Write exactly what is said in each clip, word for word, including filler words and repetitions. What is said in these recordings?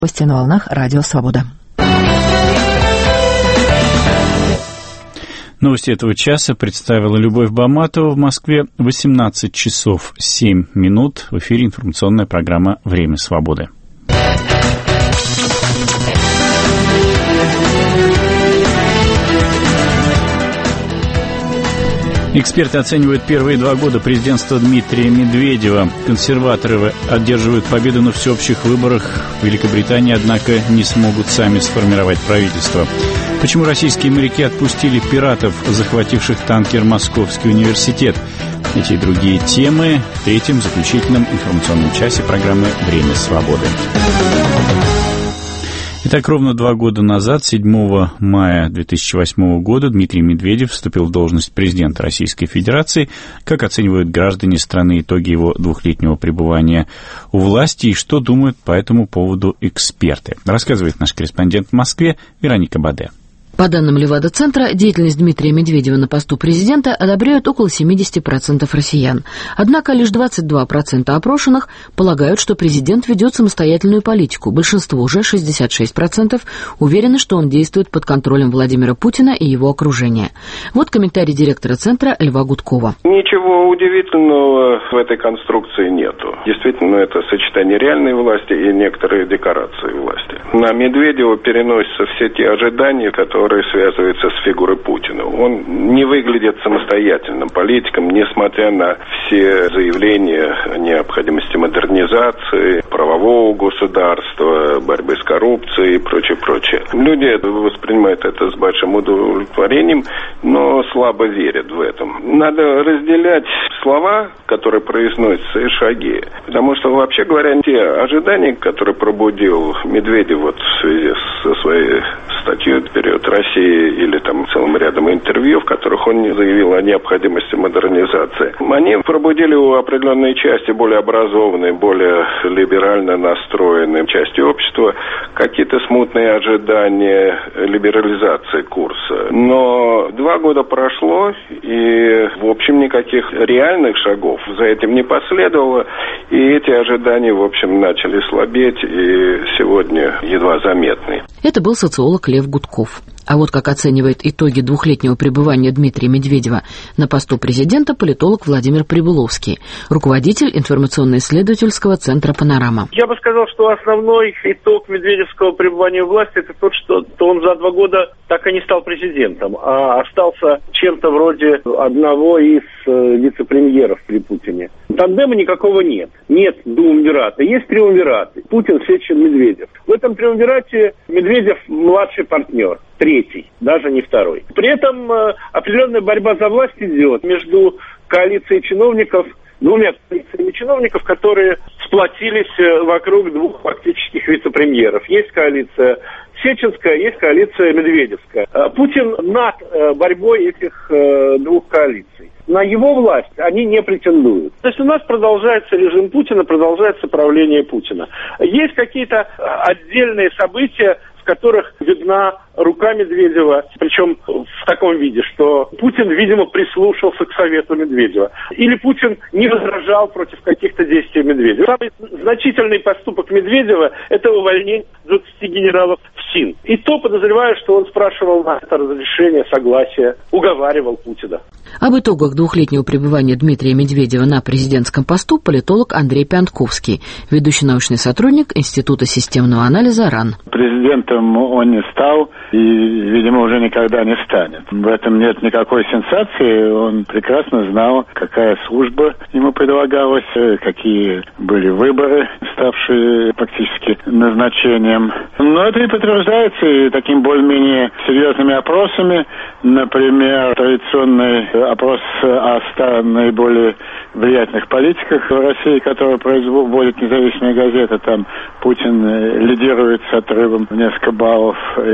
На волнах Радио Свобода. Новости этого часа представила Любовь Баматова. В Москве восемнадцать часов семь минут. В эфире информационная программа «Время свободы». Эксперты оценивают первые два года президентства Дмитрия Медведева. Консерваторы одерживают победу на всеобщих выборах. В Великобритании, однако, не смогут сами сформировать правительство. Почему российские моряки отпустили пиратов, захвативших танкер «Московский университет»? Эти и другие темы в третьем заключительном информационном часе программы «Время свободы». Итак, ровно два года назад, седьмого мая две тысячи восьмого года, Дмитрий Медведев вступил в должность президента Российской Федерации. Как оценивают граждане страны итоги его двухлетнего пребывания у власти и что думают по этому поводу эксперты? Рассказывает наш корреспондент в Москве Вероника Баде. По данным Левада-центра, деятельность Дмитрия Медведева на посту президента одобряют около семьдесят процентов россиян. Однако лишь двадцать два процента опрошенных полагают, что президент ведет самостоятельную политику. Большинство, уже шестьдесят шесть процентов, уверены, что он действует под контролем Владимира Путина и его окружения. Вот комментарий директора центра Льва Гудкова. Ничего удивительного в этой конструкции нету. Действительно, это сочетание реальной власти и некоторые декорации власти. На Медведева переносятся все те ожидания, которые которые связываются с фигурой Путина. Он не выглядит самостоятельным политиком, несмотря на все заявления о необходимости модернизации, правового государства, борьбы с коррупцией и прочее, прочее. Люди воспринимают это с большим удовлетворением, но слабо верят в этом. Надо разделять слова, которые произносятся, и шаги. Потому что, вообще говоря, те ожидания, которые пробудил Медведев вот в связи со своей статьей «Вперед России» или там целым рядом интервью, в которых он заявил о необходимости модернизации, они пробудили у определенной части более образованной, более либерально настроенной части общества какие-то смутные ожидания либерализации курса. Но два года прошло, и, в общем, никаких реальных шагов за этим не последовало, и эти ожидания, в общем, начали слабеть, и сегодня едва заметны. Это был социолог Лев Гудков. А вот как оценивает итоги двухлетнего пребывания Дмитрия Медведева на посту президента политолог Владимир Прибыловский, руководитель информационно-исследовательского центра «Панорама». Я бы сказал, что основной итог медведевского пребывания в власти – это тот, что он за два года так и не стал президентом, а остался чем-то вроде одного из вице-премьеров при Путине. Тандема никакого нет. Нет дуумвирата, есть триумвират. Путин, Сечин, Медведев. В этом триумвирате Медведев младший партнер. Третий, даже не второй. При этом э, определенная борьба за власть идет между коалицией чиновников, двумя коалициями чиновников, которые сплотились э, вокруг двух фактических вице-премьеров. Есть коалиция Сеченская, есть коалиция Медведевская. Э, Путин над э, борьбой этих э, двух коалиций. На его власть они не претендуют. То есть у нас продолжается режим Путина, продолжается правление Путина. Есть какие-то отдельные события, в которых видна рука Медведева, причем в таком виде, что Путин, видимо, прислушался к совету Медведева. Или Путин не возражал против каких-то действий Медведева. Самый значительный поступок Медведева – это увольнение двадцати генералов в СИН. И то подозреваю, что он спрашивал на это разрешение, согласие, уговаривал Путина. Об итогах двухлетнего пребывания Дмитрия Медведева на президентском посту политолог Андрей Пянтковский, ведущий научный сотрудник Института системного анализа РАН. Президентом он не стал и, видимо, уже никогда не станет. В этом нет никакой сенсации. Он прекрасно знал, какая служба ему предлагалась, какие были выборы, ставшие фактически назначением. Но это и подтверждается и таким более-менее серьезными опросами. Например, традиционный опрос о ста наиболее влиятельных политиках в России, которые производят независимые газеты. Там Путин лидирует с отрывом в несколько баллов. И это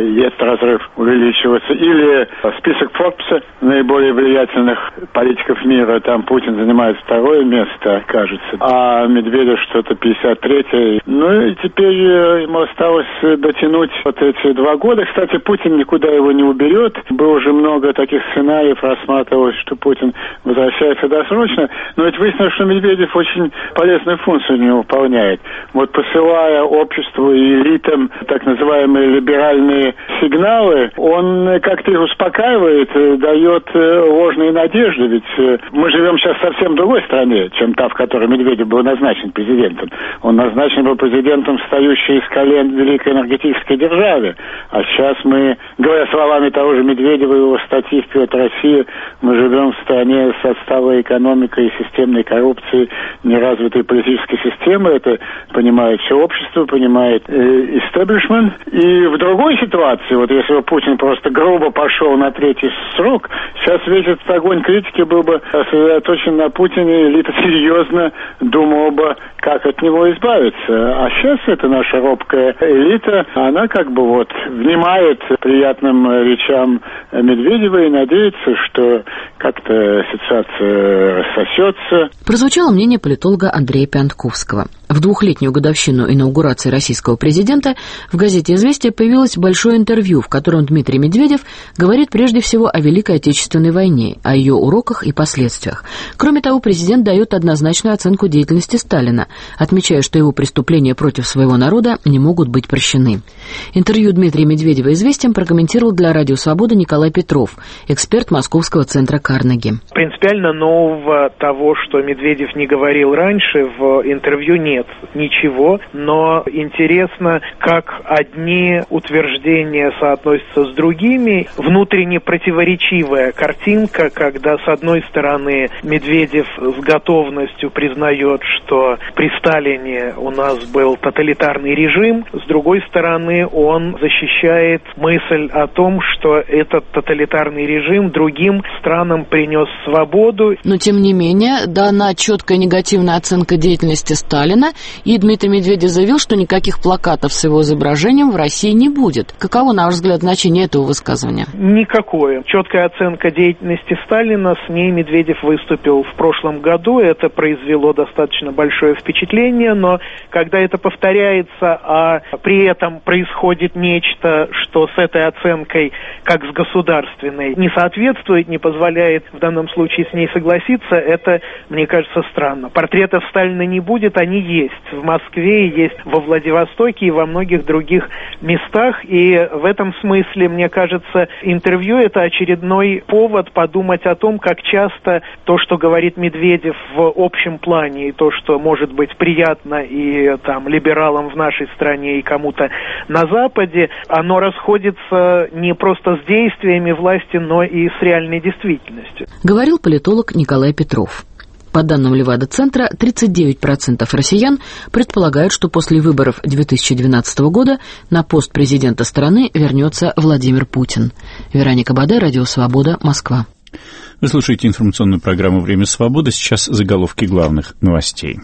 разрыв увеличиваться. Или список Форбса наиболее влиятельных политиков мира, там Путин занимает второе место, кажется, а Медведев что-то пятьдесят третье. Ну и теперь ему осталось дотянуть вот эти два года. Кстати, Путин никуда его не уберет. Было уже много таких сценариев, рассматривалось, что Путин возвращается досрочно. Но ведь выяснилось, что Медведев очень полезную функцию не выполняет. Вот посылая обществу и элитам так называемые либеральные сигналы, он как-то их успокаивает, дает ложные надежды. Ведь мы живем сейчас в совсем другой стране, чем та, в которой Медведев был назначен президентом. Он назначен был президентом, встающей из колен великой энергетической державы. А сейчас мы, говоря словами того же Медведева и его статьи «Вперед Россия», мы живем в стране с отсталой экономикой и системной коррупцией, неразвитой политической системы. Это понимает все общество, понимает э, истеблишмент. И в другой ситуации, вот если бы Путин просто грубо пошел на третий срок, сейчас весь этот огонь критики был бы сосредоточен на Путине, элита серьезно думала бы, как от него избавиться. А сейчас эта наша робкая элита, она как бы вот внимает приятным речам Медведева и надеется, что как-то ситуация рассосется. Прозвучало мнение политолога Андрея Пиантковского. В двухлетнюю годовщину инаугурации российского президента в газете «Известия» появилось большое интервью, в котором Дмитрий Медведев говорит прежде всего о Великой Отечественной войне, о ее уроках и последствиях. Кроме того, президент дает однозначную оценку деятельности Сталина, отмечая, что его преступления против своего народа не могут быть прощены. Интервью Дмитрия Медведева «Известиям» прокомментировал для «Радио Свобода» Николай Петров, эксперт Московского центра Карнеги. Принципиально нового того, что Медведев не говорил раньше, в интервью нет ничего, но интересно, как одни утверждения соотносятся с другими. Внутренне противоречивая картинка, когда с одной стороны Медведев с готовностью признает, что при Сталине у нас был тоталитарный режим, с другой стороны он защищает мысль о том, что этот тоталитарный режим другим странам принес свободу. Но тем не менее дана четкая негативная оценка деятельности Сталина, и Дмитрий Медведев заявил, что никаких плакатов с его изображением в России не будет. Каково, на ваш взгляд, значение этого высказывания? Никакое. Четкая оценка деятельности Сталина, с ней Медведев выступил в прошлом году. Это произвело достаточно большое впечатление, но когда это повторяется, а при этом происходит нечто, что с этой оценкой, как с государственной, не соответствует, не позволяет в данном случае с ней согласиться, это, мне кажется, странно. Портретов Сталина не будет, они есть в Москве, есть во Владивостоке и во многих других местах, и в этом смысле, мне кажется, интервью — это очередной повод подумать о том, как часто то, что говорит Медведев в общем плане, и то, что может быть приятно и там либералам в нашей стране, и кому-то на Западе, оно расходится не просто с действиями власти, но и с реальной действительностью. Говорил политолог Николай Петров. По данным Левада-центра, тридцать девять процентов россиян предполагают, что после выборов две тысячи двенадцатого года на пост президента страны вернется Владимир Путин. Вероника Баде, Радио Свобода, Москва. Вы слушаете информационную программу «Время свободы». Сейчас заголовки главных новостей.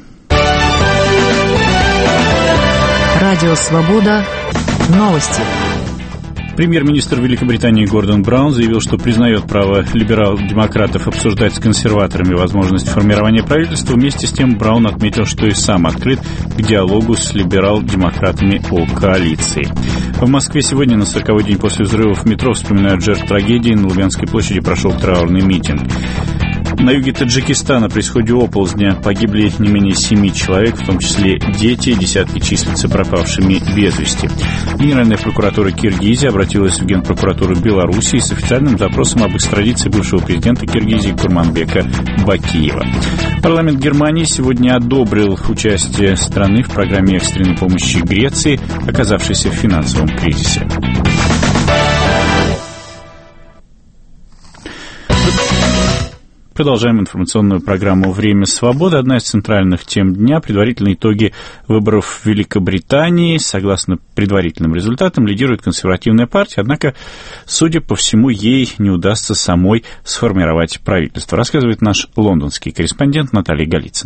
Радио Свобода. Новости. Премьер-министр Великобритании Гордон Браун заявил, что признает право либерал-демократов обсуждать с консерваторами возможность формирования правительства. Вместе с тем Браун отметил, что и сам открыт к диалогу с либерал-демократами о коалиции. В Москве сегодня, на сороковой день после взрывов в метро, вспоминают жертв трагедии. На Лубянской площади прошел траурный митинг. На юге Таджикистана при исходе оползня погибли не менее семи человек, в том числе дети, десятки числятся пропавшими без вести. Генеральная прокуратура Киргизии обратилась в Генпрокуратуру Белоруссии с официальным запросом об экстрадиции бывшего президента Киргизии Курманбека Бакиева. Парламент Германии сегодня одобрил участие страны в программе экстренной помощи Греции, оказавшейся в финансовом кризисе. Продолжаем информационную программу «Время свободы». Одна из центральных тем дня – предварительные итоги выборов в Великобритании. Согласно предварительным результатам, лидирует консервативная партия, однако, судя по всему, ей не удастся самой сформировать правительство, рассказывает наш лондонский корреспондент Наталья Голицына.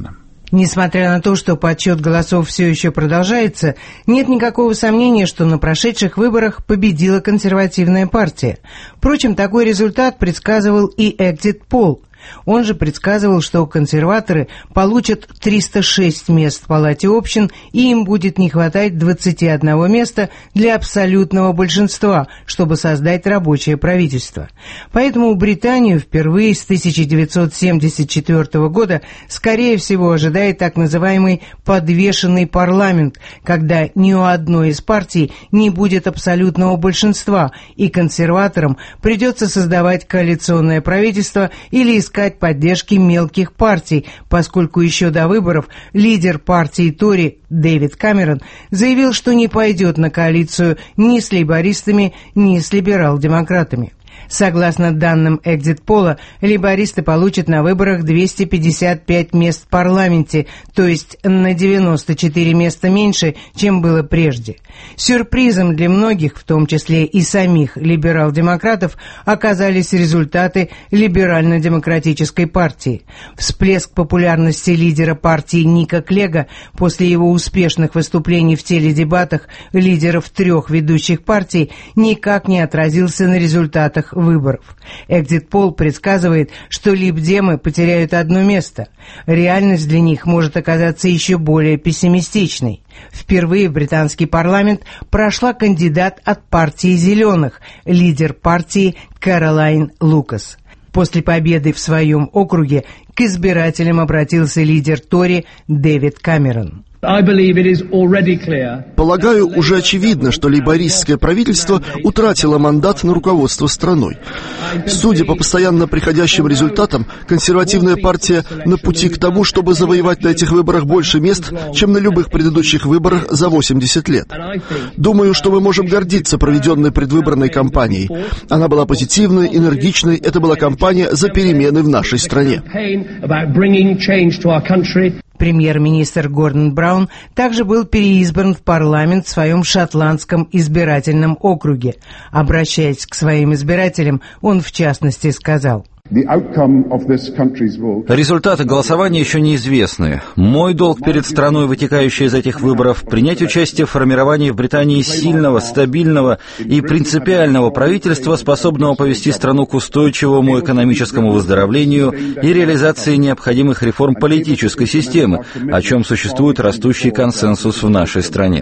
Несмотря на то, что подсчет голосов все еще продолжается, нет никакого сомнения, что на прошедших выборах победила консервативная партия. Впрочем, такой результат предсказывал и экзит-пол. Он же предсказывал, что консерваторы получат триста шесть мест в Палате общин, и им будет не хватать двадцати одного места для абсолютного большинства, чтобы создать рабочее правительство. Поэтому Британию впервые с тысяча девятьсот семьдесят четвёртого года, скорее всего, ожидает так называемый «подвешенный парламент», когда ни у одной из партий не будет абсолютного большинства, и консерваторам придется создавать коалиционное правительство или искать поддержки мелких партий, поскольку еще до выборов лидер партии Тори Дэвид Камерон заявил, что не пойдет на коалицию ни с лейбористами, ни с либерал-демократами. Согласно данным экзит-пола, лейбористы получат на выборах двести пятьдесят пять мест в парламенте, то есть на девяносто четыре места меньше, чем было прежде. Сюрпризом для многих, в том числе и самих либерал-демократов, оказались результаты либерально-демократической партии. Всплеск популярности лидера партии Ника Клега после его успешных выступлений в теледебатах лидеров трех ведущих партий никак не отразился на результатах выборов. Экзит-пол предсказывает, что либдемы потеряют одно место. Реальность для них может оказаться еще более пессимистичной. Впервые в британский парламент прошла кандидат от партии «Зеленых», лидер партии Кэролайн Лукас. После победы в своем округе к избирателям обратился лидер Тори Дэвид Камерон. Полагаю, уже очевидно, что лейбористское правительство утратило мандат на руководство страной. Судя по постоянно приходящим результатам, консервативная партия на пути к тому, чтобы завоевать на этих выборах больше мест, чем на любых предыдущих выборах за восемьдесят лет. Думаю, что мы можем гордиться проведенной предвыборной кампанией. Она была позитивной, энергичной, это была кампания за перемены в нашей стране. Премьер-министр Гордон Браун также был переизбран в парламент в своем шотландском избирательном округе. Обращаясь к своим избирателям, он в частности сказал: результаты голосования еще неизвестны. Мой долг перед страной, вытекающий из этих выборов, принять участие в формировании в Британии сильного, стабильного и принципиального правительства, способного повести страну к устойчивому экономическому выздоровлению и реализации необходимых реформ политической системы, о чем существует растущий консенсус в нашей стране.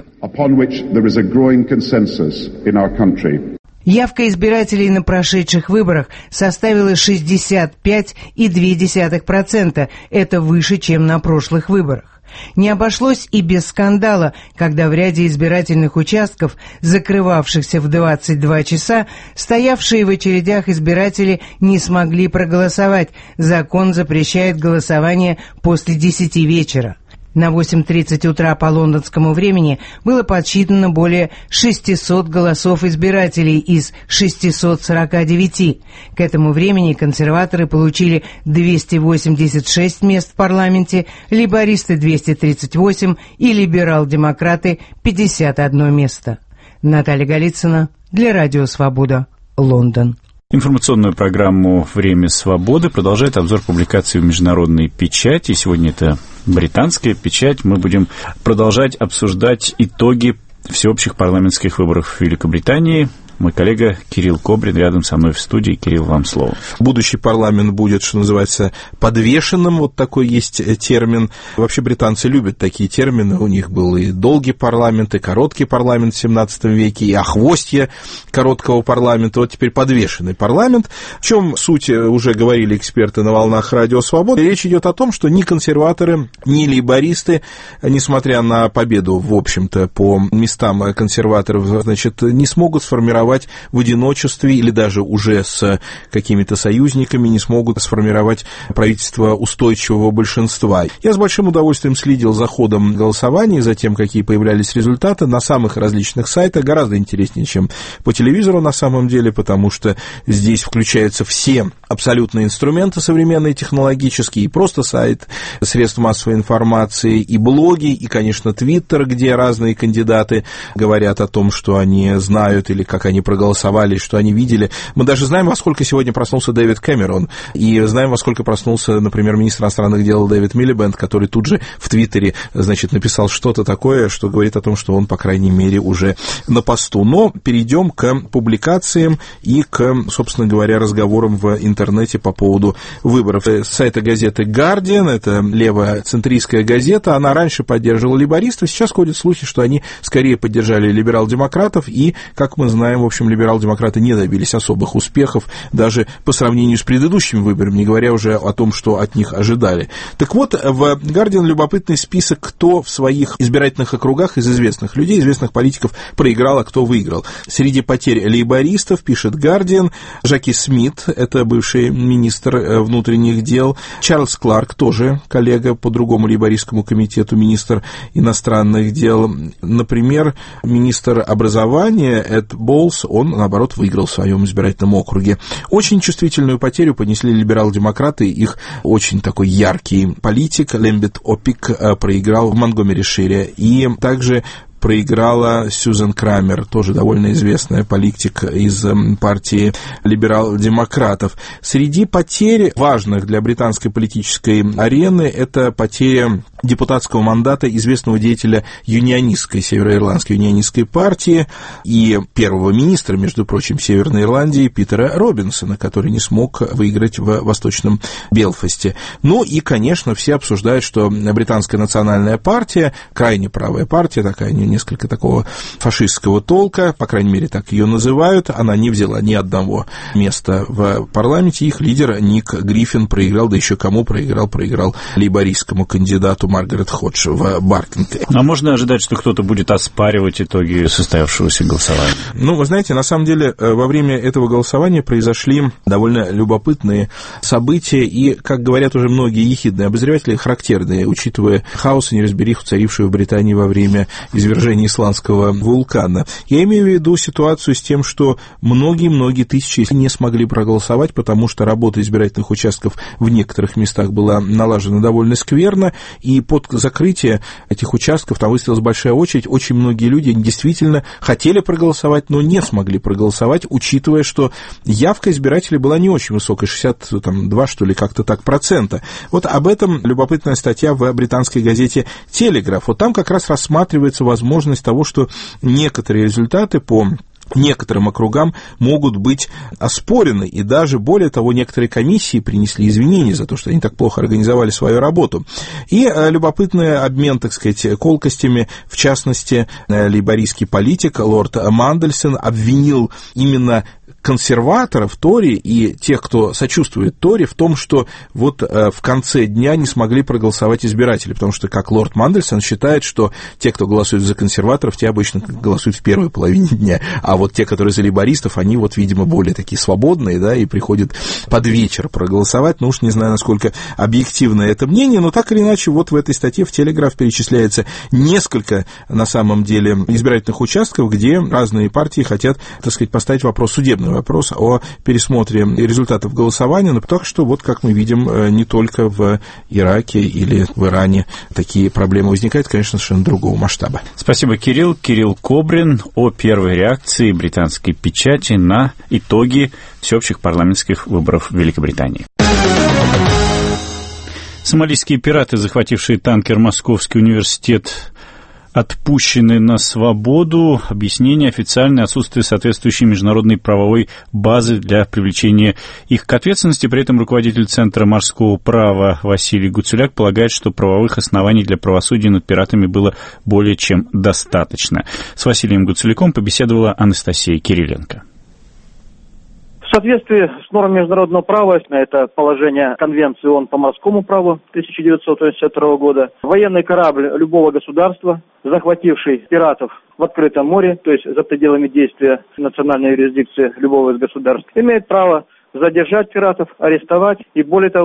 Явка избирателей на прошедших выборах составила шестьдесят пять целых две десятых процента. Это выше, чем на прошлых выборах. Не обошлось и без скандала, когда в ряде избирательных участков, закрывавшихся в двадцать два часа, стоявшие в очередях избиратели не смогли проголосовать. Закон запрещает голосование после десяти вечера. На восемь тридцать утра по лондонскому времени было подсчитано более шестисот голосов избирателей из шестисот сорока девяти. К этому времени консерваторы получили двести восемьдесят шесть мест в парламенте, лейбористы двести тридцать восемь и либерал-демократы пятьдесят одно место. Наталья Голицына для Радио Свобода, Лондон. Информационную программу «Время свободы» продолжает обзор публикаций в международной печати. Сегодня это британская печать. Мы будем продолжать обсуждать итоги всеобщих парламентских выборов в Великобритании. Мой коллега Кирилл Кобрин рядом со мной в студии. Кирилл, вам слово. Будущий парламент будет, что называется, подвешенным. Вот такой есть термин. Вообще британцы любят такие термины. У них был и долгий парламент, и короткий парламент в семнадцатом веке, и охвостье короткого парламента. Вот теперь подвешенный парламент. В чем суть, уже говорили эксперты на волнах Радио Свобода. Речь идет о том, что ни консерваторы, ни лейбористы, несмотря на победу, в общем-то, по местам консерваторов, значит, не смогут сформировать в одиночестве или даже уже с какими-то союзниками не смогут сформировать правительство устойчивого большинства. Я с большим удовольствием следил за ходом голосования, за тем, какие появлялись результаты на самых различных сайтах, гораздо интереснее, чем по телевизору на самом деле, потому что здесь включаются все абсолютные инструменты современные, технологические, и просто сайт, средств массовой информации, и блоги, и, конечно, Твиттер, где разные кандидаты говорят о том, что они знают или как они они проголосовали, что они видели. Мы даже знаем, во сколько сегодня проснулся Дэвид Кэмерон, и знаем, во сколько проснулся, например, министр иностранных дел Дэвид Милибенд, который тут же в Твиттере, значит, написал что-то такое, что говорит о том, что он, по крайней мере, уже на посту. Но перейдем к публикациям и к, собственно говоря, разговорам в интернете по поводу выборов. С сайта газеты «Гардиан», это левоцентристская газета, она раньше поддерживала лейбористов, сейчас ходят слухи, что они скорее поддержали либерал-демократов, и, как мы знаем, в общем, либерал-демократы не добились особых успехов даже по сравнению с предыдущими выборами, не говоря уже о том, что от них ожидали. Так вот, в «Гардиан» любопытный список, кто в своих избирательных округах из известных людей, известных политиков проиграл, а кто выиграл. Среди потерь лейбористов, пишет «Гардиан», Жаки Смит, это бывший министр внутренних дел, Чарльз Кларк, тоже коллега по другому лейбористскому комитету, министр иностранных дел. Например, министр образования Эд Болс, он, наоборот, выиграл в своем избирательном округе. Очень чувствительную потерю понесли либерал-демократы, их очень такой яркий политик Лембет Опик проиграл в Монгомери-шире, и также проиграла Сьюзен Крамер, тоже довольно известная политик из партии либерал-демократов. Среди потерь, важных для британской политической арены, это потеря депутатского мандата известного деятеля юнионистской, североирландской юнионистской партии и первого министра, между прочим, Северной Ирландии Питера Робинсона, который не смог выиграть в Восточном Белфасте. Ну и, конечно, все обсуждают, что британская национальная партия, крайне правая партия, такая несколько такого фашистского толка, по крайней мере, так ее называют, она не взяла ни одного места в парламенте. Их лидер Ник Гриффин проиграл, да еще кому проиграл? Проиграл лейбористскому кандидату Маргарет Ходж в Баркингеме. А можно ожидать, что кто-то будет оспаривать итоги состоявшегося голосования? Ну, вы знаете, на самом деле, во время этого голосования произошли довольно любопытные события, и, как говорят уже многие ехидные обозреватели, характерные, учитывая хаос и неразбериху, царившую в Британии во время извержения исландского вулкана. Я имею в виду ситуацию с тем, что многие-многие тысячи не смогли проголосовать, потому что работа избирательных участков в некоторых местах была налажена довольно скверно, и под закрытие этих участков там выставилась большая очередь. Очень многие люди действительно хотели проголосовать, но не смогли проголосовать, учитывая, что явка избирателей была не очень высокая, шестьдесят два, что ли, как-то так, процента. Вот об этом любопытная статья в британской газете «Телеграф». Вот там как раз рассматривается возможность того, что некоторые результаты по некоторым округам могут быть оспорены, и даже, более того, некоторые комиссии принесли извинения за то, что они так плохо организовали свою работу. И любопытный обмен, так сказать, колкостями, в частности, лейбористский политик лорд Мандельсон обвинил именно консерваторов, Тори и тех, кто сочувствует Тори, в том, что вот э, в конце дня не смогли проголосовать избиратели, потому что, как лорд Мандельсон считает, что те, кто голосует за консерваторов, те обычно голосуют в первой половине дня, а вот те, которые за лейбористов, они вот, видимо, более такие свободные, да, и приходят под вечер проголосовать. Ну уж не знаю, насколько объективно это мнение, но так или иначе, вот в этой статье в «Телеграф» перечисляется несколько, на самом деле, избирательных участков, где разные партии хотят, так сказать, поставить вопрос судебного вопрос о пересмотре результатов голосования, но так что, вот как мы видим, не только в Ираке или в Иране такие проблемы возникают, конечно, совершенно другого масштаба. Спасибо, Кирилл. Кирилл Кобрин о первой реакции британской печати на итоги всеобщих парламентских выборов в Великобритании. Сомалийские пираты, захватившие танкер «Московский университет», отпущены на свободу. Объяснение: официальное отсутствие соответствующей международной правовой базы для привлечения их к ответственности. При этом руководитель Центра морского права Василий Гуцуляк полагает, что правовых оснований для правосудия над пиратами было более чем достаточно. С Василием Гуцуляком побеседовала Анастасия Кириленко. В соответствии с нормами международного права, это положение Конвенции ООН по морскому праву тысяча девятьсот восемьдесят второго года, военный корабль любого государства, захвативший пиратов в открытом море, то есть за пределами действия национальной юрисдикции любого из государств, имеет право задержать пиратов, арестовать и, более того,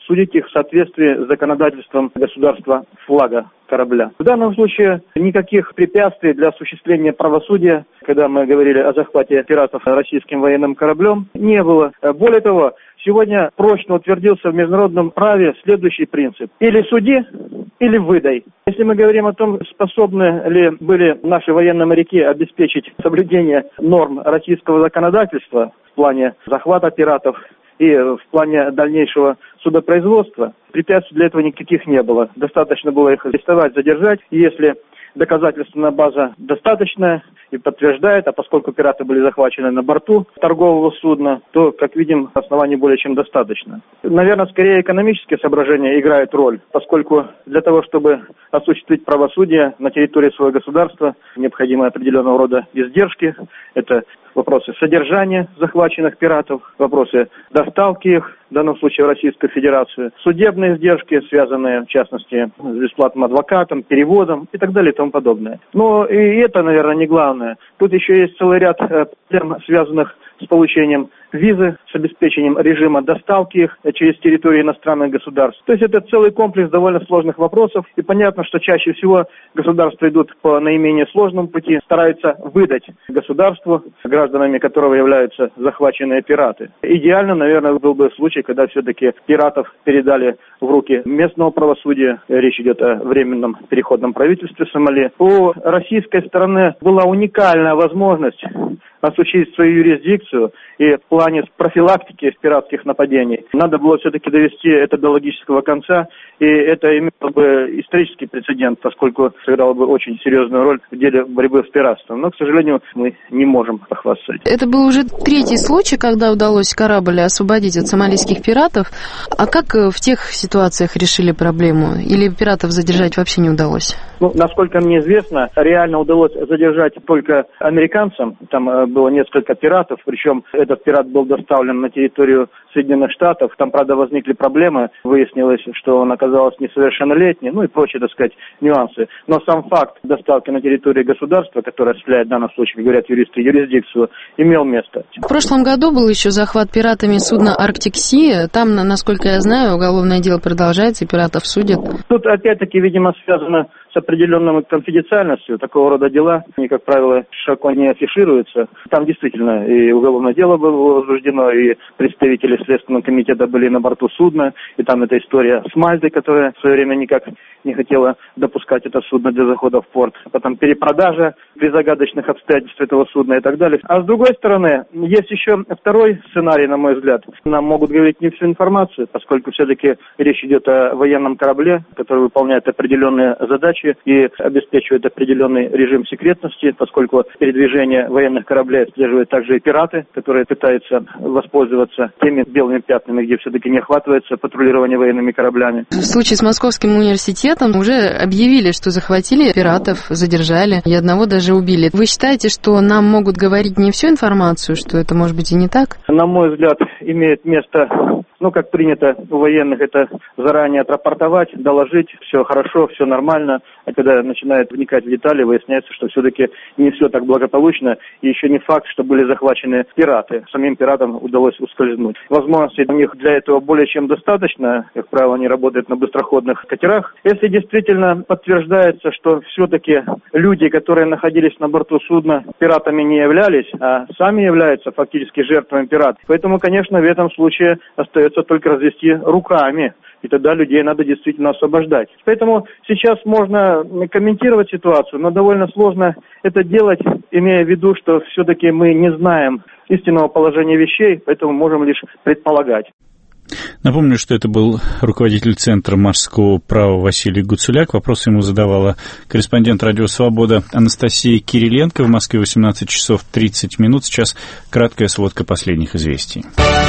судить их в соответствии с законодательством государства флага корабля. В данном случае никаких препятствий для осуществления правосудия, когда мы говорили о захвате пиратов российским военным кораблем, не было. Более того, сегодня прочно утвердился в международном праве следующий принцип. Или суди, или выдай. Если мы говорим о том, способны ли были наши военные моряки обеспечить соблюдение норм российского законодательства в плане захвата пиратов и в плане дальнейшего судопроизводства, препятствий для этого никаких не было. Достаточно было их арестовать, задержать. И если доказательственная база достаточная и подтверждает, а поскольку пираты были захвачены на борту торгового судна, то, как видим, оснований более чем достаточно. Наверное, скорее экономические соображения играют роль, поскольку для того, чтобы осуществить правосудие на территории своего государства, необходимы определенного рода издержки. Это вопросы содержания захваченных пиратов, вопросы доставки их, в данном случае в Российскую Федерацию, судебные издержки, связанные, в частности, с бесплатным адвокатом, переводом и так далее и тому подобное. Но и это, наверное, не главное. Тут еще есть целый ряд проблем, связанных с получением визы, с обеспечением режима доставки их через территорию иностранных государств. То есть это целый комплекс довольно сложных вопросов. И понятно, что чаще всего государства идут по наименее сложному пути, стараются выдать государству, гражданами которого являются захваченные пираты. Идеально, наверное, был бы случай, когда все-таки пиратов передали в руки местного правосудия. Речь идет о временном переходном правительстве Сомали. У российской стороны была уникальная возможность осуществить свою юрисдикцию, и в плане профилактики пиратских нападений надо было все-таки довести это до логического конца, и это имело бы исторический прецедент, поскольку сыграло бы очень серьезную роль в деле борьбы с пиратством. Но, к сожалению, мы не можем похвастаться этим. Это был уже третий случай, когда удалось корабль освободить от сомалийских пиратов. А как в тех ситуациях решили проблему? Или пиратов задержать вообще не удалось? Ну, насколько мне известно, реально удалось задержать только американцам. Там было несколько пиратов, причем этот пират был доставлен на территорию Соединенных Штатов. Там, правда, возникли проблемы. Выяснилось, что он оказался несовершеннолетний, ну и прочие, так сказать, нюансы. Но сам факт доставки на территории государства, которое осуществляет в данном случае, как говорят юристы, юрисдикцию, имел место. В прошлом году был еще захват пиратами судна «Арктик Си». Там, насколько я знаю, уголовное дело продолжается, и пиратов судят. Тут, опять-таки, видимо, связано с определенной конфиденциальностью. Такого рода дела, они, как правило, широко не афишируются. Там действительно и уголовное дело было возбуждено, и представители Следственного комитета были на борту судна, и там эта история с Мальтой, которая в свое время никак не хотела допускать это судно для захода в порт. Потом перепродажа при загадочных обстоятельствах этого судна и так далее. А с другой стороны, есть еще второй сценарий, на мой взгляд. Нам могут говорить не всю информацию, поскольку все-таки речь идет о военном корабле, который выполняет определенные задачи и обеспечивает определенный режим секретности, поскольку передвижение военных кораблей отслеживают также и пираты, которые пытаются воспользоваться теми белыми пятнами, где все-таки не охватывается патрулирование военными кораблями. В случае с Московским университетом уже объявили, что захватили пиратов, задержали, и одного даже убили. Вы считаете, что нам могут говорить не всю информацию, что это может быть и не так? На мой взгляд, имеет место, ну, как принято у военных, это заранее отрапортовать, доложить, все хорошо, все нормально. А когда начинают вникать в детали, выясняется, что все-таки не все так благополучно, и еще не факт, что были захвачены пираты. Самим пиратам удалось ускользнуть. Возможностей у них для этого более чем достаточно. Как правило, они работают на быстроходных катерах. Если действительно подтверждается, что все-таки люди, которые находились на борту судна, пиратами не являлись, а сами являются фактически жертвами пиратов. Поэтому, конечно, в этом случае остается только развести руками. И тогда людей надо действительно освобождать. Поэтому сейчас можно комментировать ситуацию, но довольно сложно это делать, имея в виду, что все-таки мы не знаем истинного положения вещей, поэтому можем лишь предполагать. Напомню, что это был руководитель Центра морского права Василий Гуцуляк. Вопросы ему задавала корреспондент «Радио Свобода» Анастасия Кириленко. В Москве восемнадцать часов тридцать минут. Сейчас краткая сводка последних известий.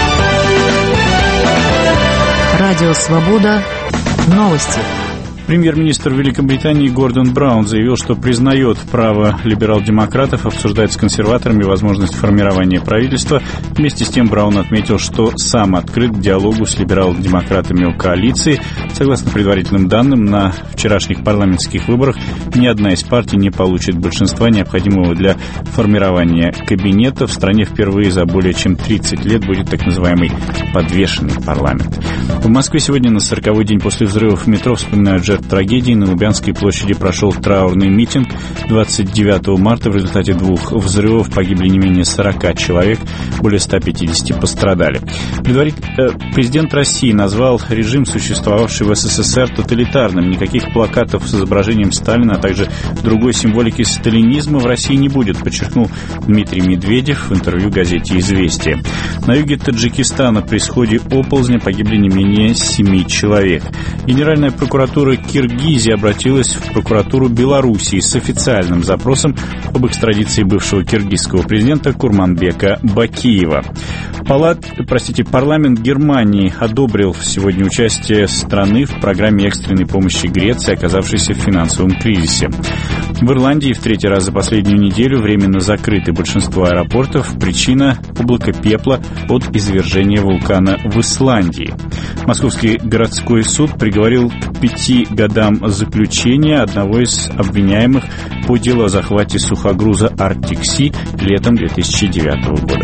Радио Свобода. Новости. Премьер-министр Великобритании Гордон Браун заявил, что признает право либерал-демократов обсуждать с консерваторами возможность формирования правительства. Вместе с тем Браун отметил, что сам открыт к диалогу с либерал-демократами о коалиции. Согласно предварительным данным, на вчерашних парламентских выборах ни одна из партий не получит большинства, необходимого для формирования кабинета. В стране впервые за более чем тридцать лет будет так называемый подвешенный парламент. В Москве сегодня на сороковой день после взрывов метро вспоминают жертв трагедии. На Лубянской площади прошел траурный митинг. двадцать девятого марта в результате двух взрывов погибли не менее сорока человек, более ста пятидесяти пострадали. Предварительно президент России назвал режим, существовавший в СССР, тоталитарным. Никаких плакатов с изображением Сталина, а также другой символики сталинизма в России не будет, подчеркнул Дмитрий Медведев в интервью газете «Известия». На юге Таджикистана при сходе оползня погибли не менее семи человек. Генеральная прокуратура Киргизии обратилась в прокуратуру Белоруссии с официальным запросом об экстрадиции бывшего киргизского президента Курманбека Бакиева. Палат, простите, парламент Германии одобрил сегодня участие страны в программе экстренной помощи Греции, оказавшейся в финансовом кризисе. В Ирландии в третий раз за последнюю неделю временно закрыты большинство аэропортов. Причина – облако пепла от извержения вулкана в Исландии. Московский городской суд приговорил к пяти годам заключения одного из обвиняемых по делу о захвате сухогруза «Арктик Си» летом две тысячи девятого года.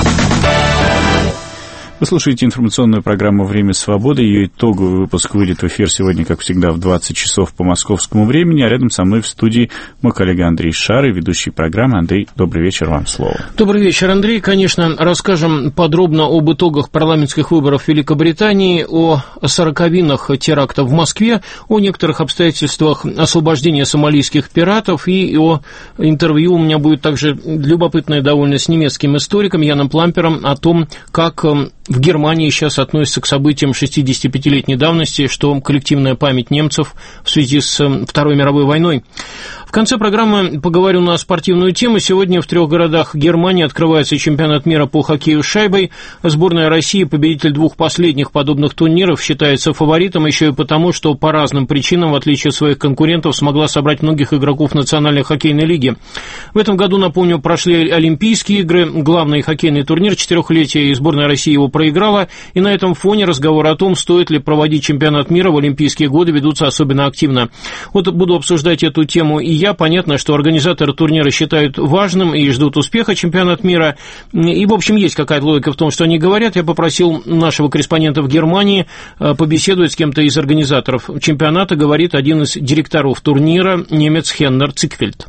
Вы слушаете информационную программу «Время свободы». Ее итоговый выпуск выйдет в эфир сегодня, как всегда, в двадцать часов по московскому времени. А рядом со мной в студии мой коллега Андрей Шары, ведущий программы. Андрей, добрый вечер, вам слово. Добрый вечер, Андрей. Конечно, расскажем подробно об итогах парламентских выборов в Великобритании, о сороковинах терактов в Москве, о некоторых обстоятельствах освобождения сомалийских пиратов и о интервью у меня будет также любопытное довольно с немецким историком Яном Плампером о том, как в Германии сейчас относятся к событиям шестидесятипятилетней давности, что коллективная память немцев в связи с Второй мировой войной. В конце программы поговорю на спортивную тему. Сегодня в трех городах Германии открывается чемпионат мира по хоккею с шайбой. Сборная России, победитель двух последних подобных турниров, считается фаворитом еще и потому, что по разным причинам, в отличие от своих конкурентов, смогла собрать многих игроков Национальной хоккейной лиги. В этом году, напомню, прошли Олимпийские игры, главный хоккейный турнир четырехлетия, и сборная России его проиграла. И на этом фоне разговор о том, стоит ли проводить чемпионат мира в олимпийские годы, ведутся особенно активно. Вот буду обсуждать эту тему и я. Понятно, что организаторы турнира считают важным и ждут успеха чемпионата мира. И, в общем, есть какая-то логика в том, что они говорят. Я попросил нашего корреспондента в Германии побеседовать с кем-то из организаторов чемпионата. Говорит один из директоров турнира, немец Хеннер Цикфельд.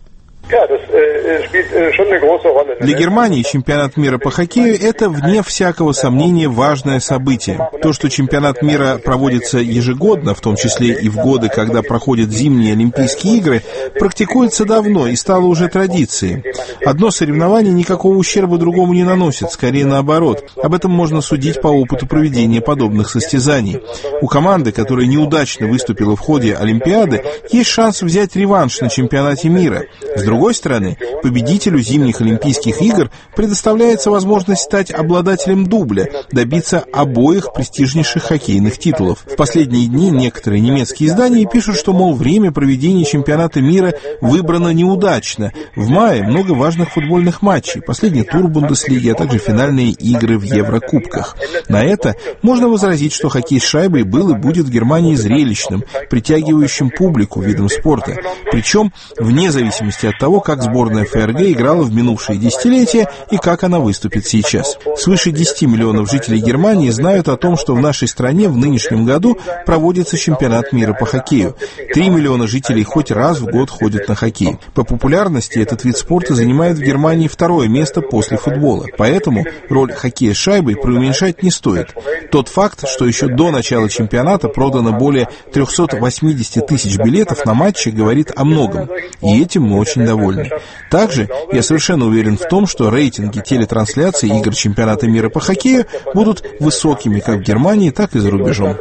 Для Германии чемпионат мира по хоккею – это, вне всякого сомнения, важное событие. То, что чемпионат мира проводится ежегодно, в том числе и в годы, когда проходят зимние Олимпийские игры, практикуется давно и стало уже традицией. Одно соревнование никакого ущерба другому не наносит, скорее наоборот. Об этом можно судить по опыту проведения подобных состязаний. У команды, которая неудачно выступила в ходе Олимпиады, есть шанс взять реванш на чемпионате мира. С другой С другой стороны, победителю зимних Олимпийских игр предоставляется возможность стать обладателем дубля, добиться обоих престижнейших хоккейных титулов. В последние дни некоторые немецкие издания пишут, что, мол, время проведения чемпионата мира выбрано неудачно. В мае много важных футбольных матчей, последний тур Бундеслиги, а также финальные игры в Еврокубках. На это можно возразить, что хоккей с шайбой был и будет в Германии зрелищным, притягивающим публику видом спорта. Причем вне зависимости от того, как сборная ФРГ играла в минувшие десятилетия и как она выступит сейчас. Свыше десяти миллионов жителей Германии знают о том, что в нашей стране в нынешнем году проводится чемпионат мира по хоккею. Три миллиона жителей хоть раз в год ходят на хоккей. По популярности этот вид спорта занимает в Германии второе место после футбола. Поэтому роль хоккея с шайбой преуменьшать не стоит. Тот факт, что еще до начала чемпионата продано более трехсот восьмидесяти тысяч билетов на матчи, говорит о многом. И этим мы очень довольны. Также я совершенно уверен в том, что рейтинги телетрансляций игр чемпионата мира по хоккею будут высокими как в Германии, так и за рубежом.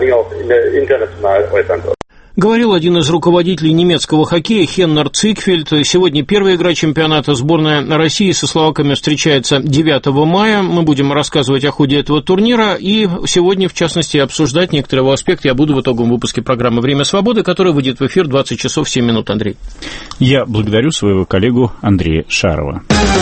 Говорил один из руководителей немецкого хоккея Хеннер Цикфельд. Сегодня первая игра чемпионата. Сборная России со словаками встречается девятого мая. Мы будем рассказывать о ходе этого турнира. И сегодня, в частности, обсуждать некоторые его аспекты я буду в итоговом выпуске программы «Время свободы», которая выйдет в эфир двадцать часов семь минут. Андрей. Я благодарю своего коллегу Андрея Шарова.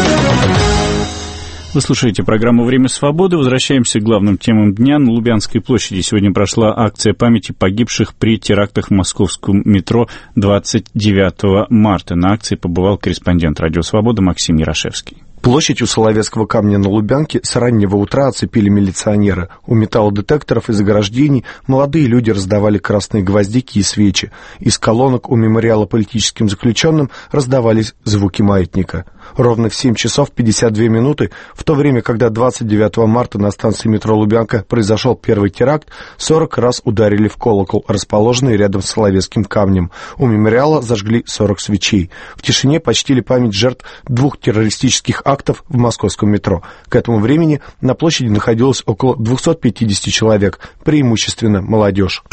Вы слушаете программу «Время свободы». Возвращаемся к главным темам дня. На Лубянской площади сегодня прошла акция памяти погибших при терактах в московском метро двадцать девятого марта. На акции побывал корреспондент «Радио Свобода» Максим Ярошевский. Площадь у Соловецкого камня на Лубянке с раннего утра оцепили милиционеры. У металлодетекторов и заграждений молодые люди раздавали красные гвоздики и свечи. Из колонок у мемориала политическим заключенным раздавались звуки маятника. Ровно в семь часов пятьдесят две минуты, в то время, когда двадцать девятого марта на станции метро Лубянка произошел первый теракт, сорок раз ударили в колокол, расположенный рядом с Соловецким камнем. У мемориала зажгли сорок свечей. В тишине почтили память жертв двух террористических актов в московском метро. К этому времени на площади находилось около двести пятьдесят человек, преимущественно молодежь.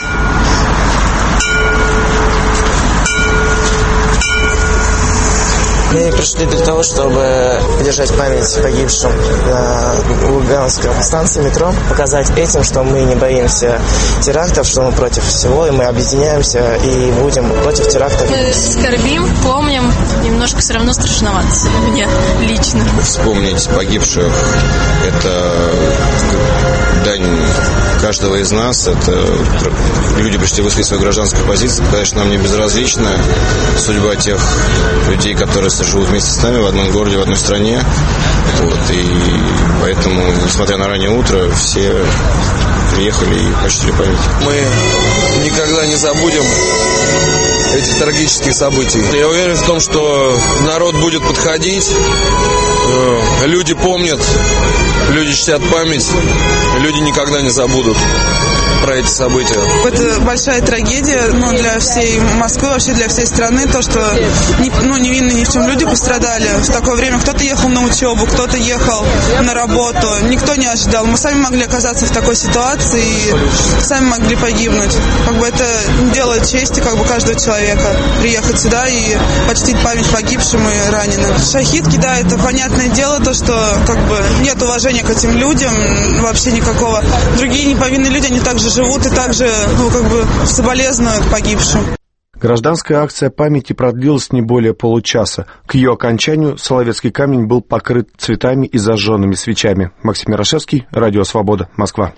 Мы пришли для того, чтобы поддержать память погибшим на Лубянской станции метро, показать этим, что мы не боимся терактов, что мы против всего, и мы объединяемся и будем против терактов. Мы скорбим, помним, немножко все равно страшновато мне лично. Вспомнить погибших – это дань каждого из нас, это люди почти вышли из своей гражданской позиции. Конечно, нам не безразлична судьба тех людей, которые живут вместе с нами в одном городе, в одной стране. Вот, и поэтому, несмотря на раннее утро, все приехали и почтили память. Мы никогда не забудем этих трагических событий. Я уверен в том, что народ будет подходить, люди помнят, люди чтят память, люди никогда не забудут про эти события. Это большая трагедия, ну, для всей Москвы, вообще для всей страны, то, что ну, невинные ни в чем люди пострадали в такое время. Кто-то ехал на учебу, кто-то ехал на работу, никто не ожидал. Мы сами могли оказаться в такой ситуации и сами могли погибнуть. Как бы это делает чести как бы каждого человека приехать сюда и почтить память погибшим и раненым. Шахидки, да, это понятное дело, то, что как бы нет уважения к этим людям вообще никакого. Другие неповинные люди, они также живут и также, ну, как бы соболезнуют погибшим. Гражданская акция памяти продлилась не более получаса. К ее окончанию Соловецкий камень был покрыт цветами и зажженными свечами. Максим Ярошевский, Радио Свобода, Москва.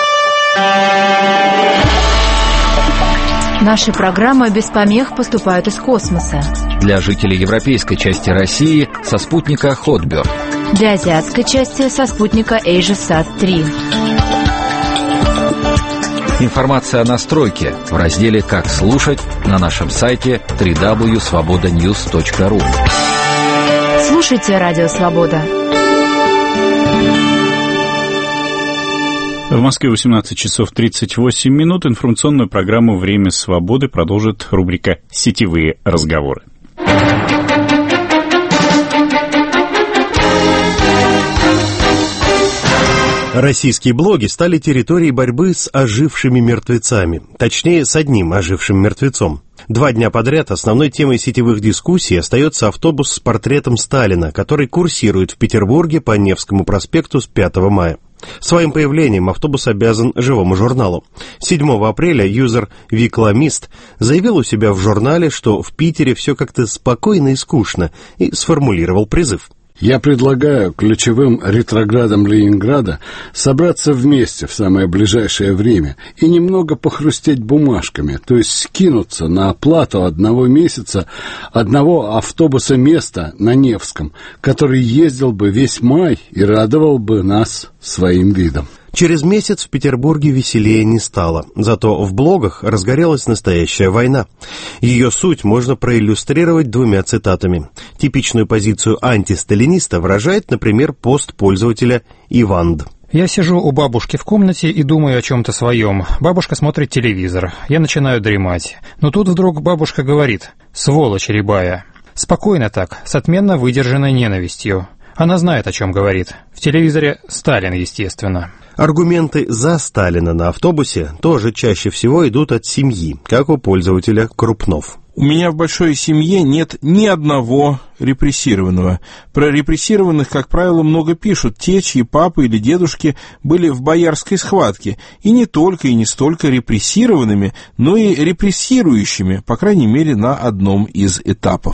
Наши программы без помех поступают из космоса. Для жителей европейской части России со спутника Хотберт. Для азиатской части со спутника AsiaSat три. Информация о настройке в разделе «Как слушать» на нашем сайте дабл ю дабл ю дабл ю точка свобода ньюс точка ру. Слушайте Радио Свобода. В Москве восемнадцать часов тридцать восемь минут. Информационную программу «Время свободы» продолжит рубрика «Сетевые разговоры». Российские блоги стали территорией борьбы с ожившими мертвецами, точнее, с одним ожившим мертвецом. Два дня подряд основной темой сетевых дискуссий остается автобус с портретом Сталина, который курсирует в Петербурге по Невскому проспекту с пятого мая. Своим появлением автобус обязан живому журналу. седьмого апреля юзер Викламист заявил у себя в журнале, что в Питере все как-то спокойно и скучно, и сформулировал призыв. Я предлагаю ключевым ретроградам Ленинграда собраться вместе в самое ближайшее время и немного похрустеть бумажками, то есть скинуться на оплату одного месяца одного автобуса места на Невском, который ездил бы весь май и радовал бы нас своим видом. Через месяц в Петербурге веселее не стало, зато в блогах разгорелась настоящая война. Ее суть можно проиллюстрировать двумя цитатами. Типичную позицию антисталиниста выражает, например, пост пользователя Иванд. Я сижу у бабушки в комнате и думаю о чем-то своем. Бабушка смотрит телевизор. Я начинаю дремать. Но тут вдруг бабушка говорит: «Сволочь рябая». Спокойно так, с отменно выдержанной ненавистью. Она знает, о чем говорит. В телевизоре Сталин, естественно. Аргументы за Сталина на автобусе тоже чаще всего идут от семьи, как у пользователя Крупнов. У меня в большой семье нет ни одного репрессированного. Про репрессированных, как правило, много пишут те, чьи папы или дедушки были в боярской схватке. И не только и не столько репрессированными, но и репрессирующими, по крайней мере, на одном из этапов.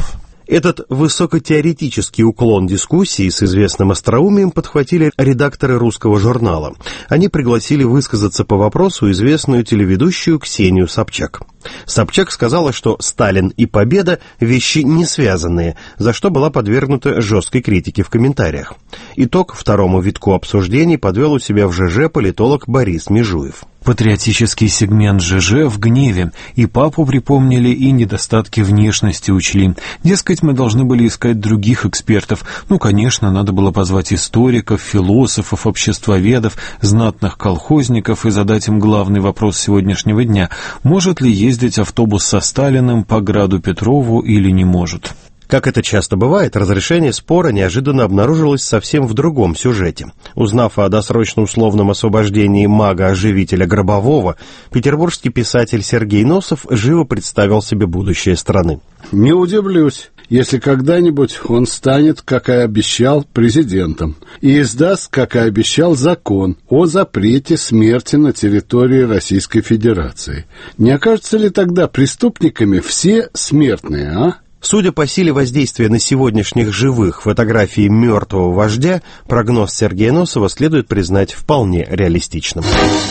Этот высокотеоретический уклон дискуссии с известным остроумием подхватили редакторы «Русского журнала». Они пригласили высказаться по вопросу известную телеведущую Ксению Собчак. Собчак сказала, что Сталин и победа – вещи не связанные, за что была подвергнута жесткой критике в комментариях. Итог второму витку обсуждений подвел у себя в ЖЖ политолог Борис Межуев. Патриотический сегмент ЖЖ в гневе. И папу припомнили, и недостатки внешности учли. Дескать, мы должны были искать других экспертов. Ну, конечно, надо было позвать историков, философов, обществоведов, знатных колхозников и задать им главный вопрос сегодняшнего дня. Может ли ездить автобус со Сталиным по Граду Петрову или не может? Как это часто бывает, разрешение спора неожиданно обнаружилось совсем в другом сюжете. Узнав о досрочно-условном освобождении мага-оживителя Гробового, петербургский писатель Сергей Носов живо представил себе будущее страны. Не удивлюсь, если когда-нибудь он станет, как и обещал, президентом, и издаст, как и обещал, закон о запрете смерти на территории Российской Федерации. Не окажутся ли тогда преступниками все смертные, а? Судя по силе воздействия на сегодняшних живых фотографий мертвого вождя, прогноз Сергея Носова следует признать вполне реалистичным.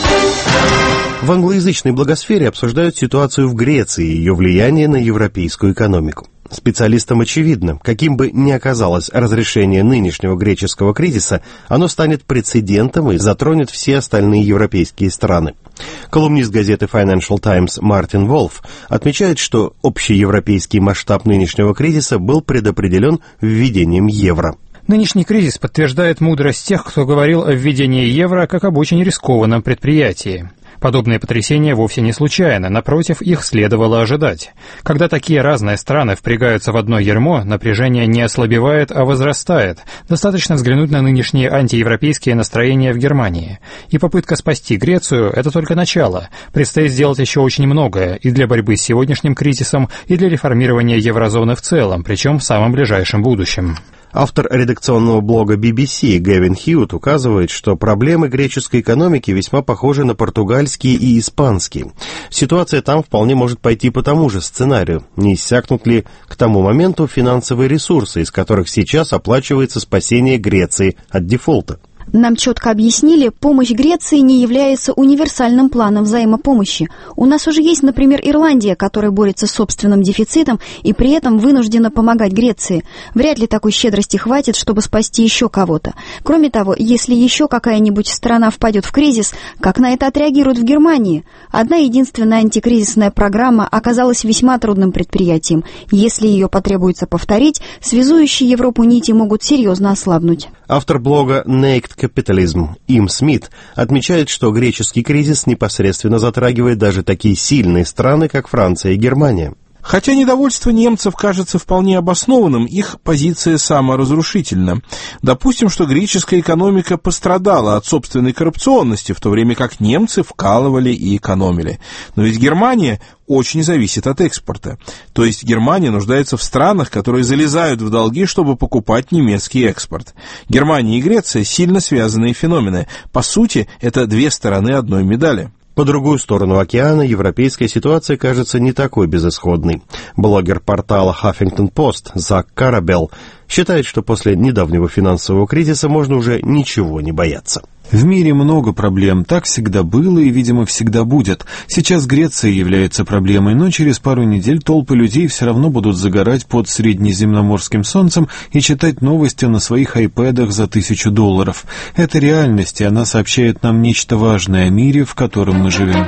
В англоязычной благосфере обсуждают ситуацию в Греции и ее влияние на европейскую экономику. Специалистам очевидно, каким бы ни оказалось разрешение нынешнего греческого кризиса, оно станет прецедентом и затронет все остальные европейские страны. Колумнист газеты Financial Times Мартин Волф отмечает, что общеевропейский масштаб нынешнего кризиса был предопределен введением евро. Нынешний кризис подтверждает мудрость тех, кто говорил о введении евро как об очень рискованном предприятии. Подобные потрясения вовсе не случайны, напротив, их следовало ожидать. Когда такие разные страны впрягаются в одно ярмо, напряжение не ослабевает, а возрастает. Достаточно взглянуть на нынешние антиевропейские настроения в Германии. И попытка спасти Грецию – это только начало. Предстоит сделать еще очень многое и для борьбы с сегодняшним кризисом, и для реформирования еврозоны в целом, причем в самом ближайшем будущем. Автор редакционного блога би би си Гэвин Хьюитт указывает, что проблемы греческой экономики весьма похожи на португальские и испанские. Ситуация там вполне может пойти по тому же сценарию. Не иссякнут ли к тому моменту финансовые ресурсы, из которых сейчас оплачивается спасение Греции от дефолта? Нам четко объяснили, помощь Греции не является универсальным планом взаимопомощи. У нас уже есть, например, Ирландия, которая борется с собственным дефицитом и при этом вынуждена помогать Греции. Вряд ли такой щедрости хватит, чтобы спасти еще кого-то. Кроме того, если еще какая-нибудь страна впадет в кризис, как на это отреагируют в Германии? Одна единственная антикризисная программа оказалась весьма трудным предприятием. Если ее потребуется повторить, связующие Европу нити могут серьезно ослабнуть. Автор блога Naked Capitalism Им Смит отмечает, что греческий кризис непосредственно затрагивает даже такие сильные страны, как Франция и Германия. Хотя недовольство немцев кажется вполне обоснованным, их позиция саморазрушительна. Допустим, что греческая экономика пострадала от собственной коррупционности, в то время как немцы вкалывали и экономили. Но ведь Германия очень зависит от экспорта. То есть Германия нуждается в странах, которые залезают в долги, чтобы покупать немецкий экспорт. Германия и Греция сильно связанные феномены. По сути, это две стороны одной медали. По другую сторону океана европейская ситуация кажется не такой безысходной. Блогер портала Huffington Post Зак Карабелл считает, что после недавнего финансового кризиса можно уже ничего не бояться. В мире много проблем, так всегда было и, видимо, всегда будет. Сейчас Греция является проблемой, но через пару недель толпы людей все равно будут загорать под среднеземноморским солнцем и читать новости на своих айпэдах за тысячу долларов. Это реальность, и она сообщает нам нечто важное о мире, в котором мы живем.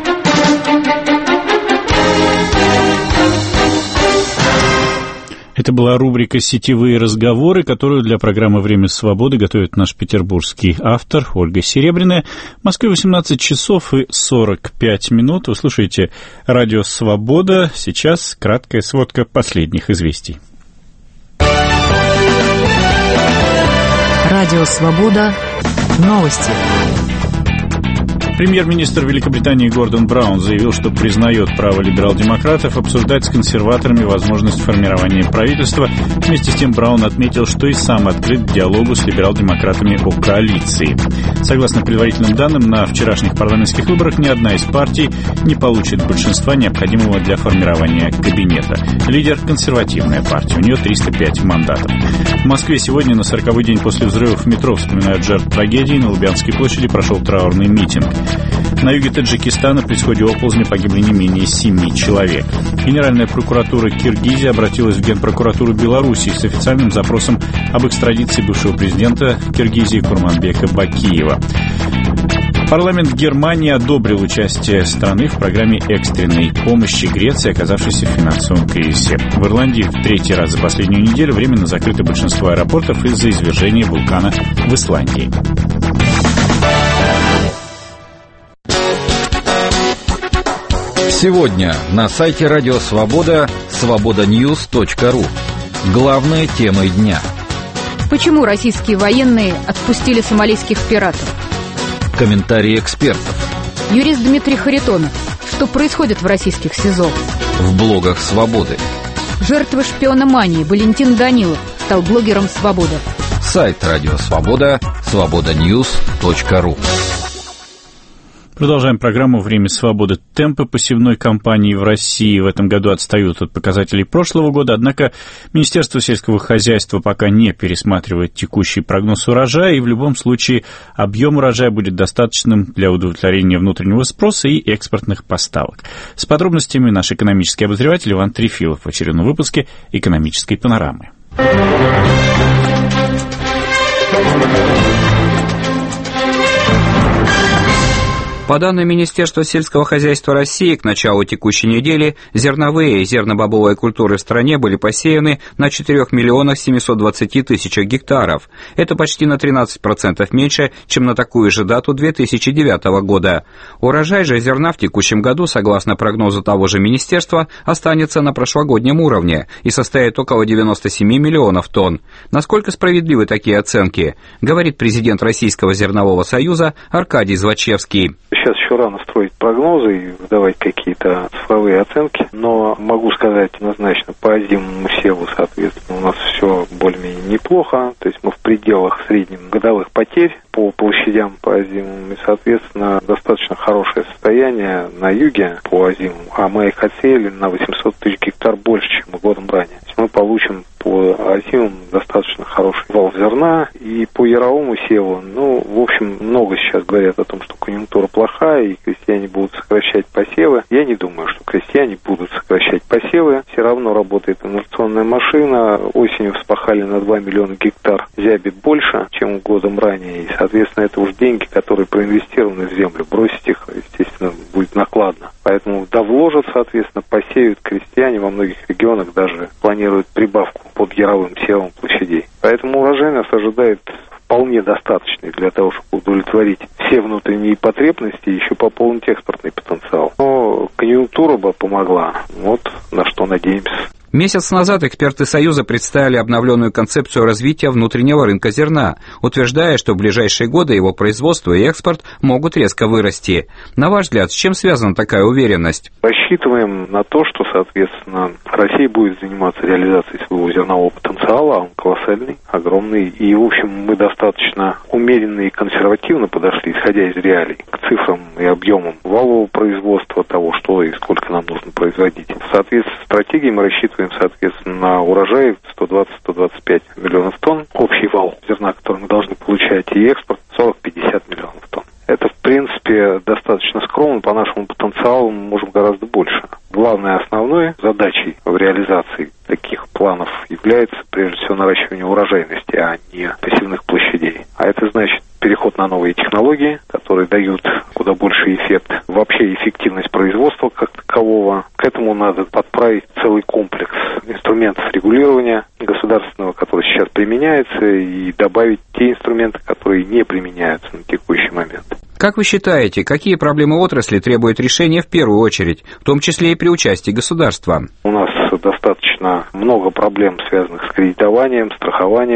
Это была рубрика «Сетевые разговоры», которую для программы «Время свободы» готовит наш петербургский автор Ольга Серебряная. В Москве восемнадцать часов и сорок пять минут. Вы слушаете «Радио Свобода». Сейчас краткая сводка последних известий. Радио Свобода. Новости. Премьер-министр Великобритании Гордон Браун заявил, что признает право либерал-демократов обсуждать с консерваторами возможность формирования правительства. Вместе с тем Браун отметил, что и сам открыт к диалогу с либерал-демократами о коалиции. Согласно предварительным данным, на вчерашних парламентских выборах ни одна из партий не получит большинства, необходимого для формирования кабинета. Лидер – консервативная партия, у нее триста пять мандатов. В Москве сегодня, на сороковой день после взрывов метро, вспоминают жертв трагедии, на Лубянской площади прошел траурный митинг. На юге Таджикистана при исходе оползня погибли не менее семи человек. Генеральная прокуратура Киргизии обратилась в Генпрокуратуру Белоруссии с официальным запросом об экстрадиции бывшего президента Киргизии Курманбека Бакиева. Парламент Германии одобрил участие страны в программе экстренной помощи Греции, оказавшейся в финансовом кризисе. В Ирландии в третий раз за последнюю неделю временно закрыто большинство аэропортов из-за извержения вулкана в Исландии. Сегодня на сайте Радио Свобода свобода ньюс точка ру. Главные темы дня. Почему российские военные отпустили сомалийских пиратов? Комментарии экспертов. Юрист Дмитрий Харитонов. Что происходит в российских СИЗО? В блогах Свободы. Жертва шпиономании Валентин Данилов стал блогером Свобода. Сайт Радио Свобода свобода ньюс точка ру. Продолжаем программу «Время свободы». Темпы посевной кампании в России в этом году отстают от показателей прошлого года, однако Министерство сельского хозяйства пока не пересматривает текущий прогноз урожая, и в любом случае объем урожая будет достаточным для удовлетворения внутреннего спроса и экспортных поставок. С подробностями наш экономический обозреватель Иван Трефилов в очередном выпуске «Экономической панорамы». По данным Министерства сельского хозяйства России, к началу текущей недели зерновые и зернобобовые культуры в стране были посеяны на четырёх миллионах семьсот двадцати тысячах гектаров. Это почти на тринадцать процентов меньше, чем на такую же дату две тысячи девятого года. Урожай же зерна в текущем году, согласно прогнозу того же министерства, останется на прошлогоднем уровне и составит около девяноста семи миллионов тонн. Насколько справедливы такие оценки, говорит президент Российского зернового союза Аркадий Звачевский. Сейчас еще рано строить прогнозы и выдавать какие-то цифровые оценки, но могу сказать однозначно, по озимому севу, соответственно, у нас все более-менее неплохо, то есть мы в пределах среднегодовых потерь по площадям по озимому, и, соответственно, достаточно хорошее состояние на юге по озимому, а мы их отсеяли на восемьсот тысяч гектар больше, чем годом ранее. То есть мы получим по озимому достаточно хороший вал зерна, и по яровому севу, ну, в общем, много сейчас говорят о том, что конъюнктура плохая, и крестьяне будут сокращать посевы. Я не думаю, что крестьяне будут сокращать посевы. Все равно работает инерционная машина. Осенью вспахали на два миллиона гектар зяби больше, чем годом ранее. И, соответственно, это уже деньги, которые проинвестированы в землю. Бросить их, естественно, будет накладно. Поэтому довложат, соответственно, посеют крестьяне. Во многих регионах даже планируют прибавку под яровым севом площадей. Поэтому урожай нас ожидает вполне достаточный для того, чтобы удовлетворить все внутренние потребности и еще пополнить экспортный потенциал. Но конъюнктура бы помогла. Вот на что надеемся. Месяц назад эксперты Союза представили обновленную концепцию развития внутреннего рынка зерна, утверждая, что в ближайшие годы его производство и экспорт могут резко вырасти. На ваш взгляд, с чем связана такая уверенность? Рассчитываем на то, что, соответственно, Россия будет заниматься реализацией своего зернового потенциала, он колоссальный, огромный, и, в общем, мы достаточно умеренно и консервативно подошли, исходя из реалий, к цифрам и объемам валового производства, того, что и сколько нам нужно производить. В соответствии с стратегией мы рассчитываем, соответственно, на урожай сто двадцать — сто двадцать пять миллионов тонн, общий вал зерна, который мы должны получать, и экспорт сорок — пятьдесят миллионов тонн. Это, в принципе, достаточно скромно, по нашему потенциалу мы можем гораздо больше. Главной основной задачей в реализации таких планов является, прежде всего, наращивание урожайности, а не посевных площадей. А это значит переход на новые технологии, которые дают куда больше эффект. Вообще эффективность производства как такового. К этому надо подправить целый комплекс инструментов регулирования государственного, который сейчас применяется, и добавить те инструменты, которые не применяются на текущий момент. Как вы считаете, какие проблемы отрасли требуют решения в первую очередь, в том числе и при участии государства? У нас достаточно много проблем, связанных с кредитованием, страхованием. У